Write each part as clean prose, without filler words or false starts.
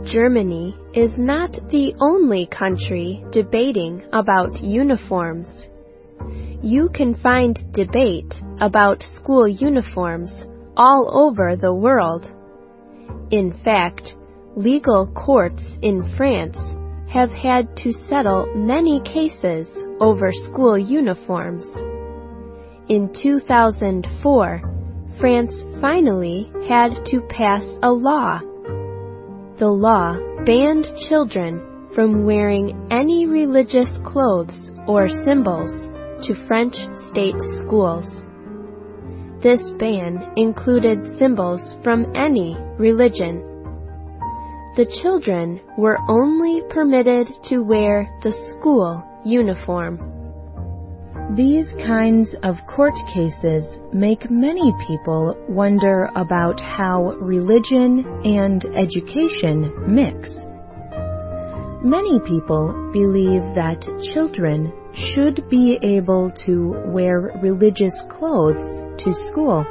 Germany is not the only country debating about uniforms. You can find debate about school uniforms all over the world. In fact, legal courts in France have had to settle many cases over school uniforms. In 2004, France finally had to pass a law. The law banned children from wearing any religious clothes or symbols to French state schools. This ban included symbols from any religion. The children were only permitted to wear the school uniform. These kinds of court cases make many people wonder about how religion and education mix. Many people believe that children should be able to wear religious clothes to school.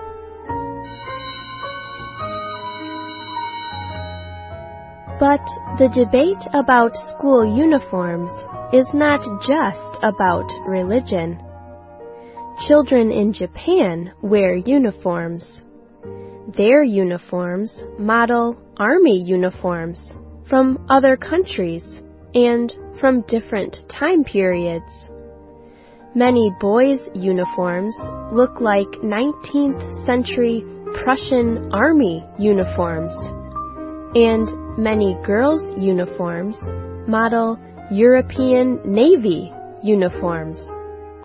But the debate about school uniforms is not just about religion. Children in Japan wear uniforms. Their uniforms model army uniforms from other countries and from different time periods. Many boys' uniforms look like 19th century Prussian army uniforms, and many girls' uniforms model European Navy uniforms.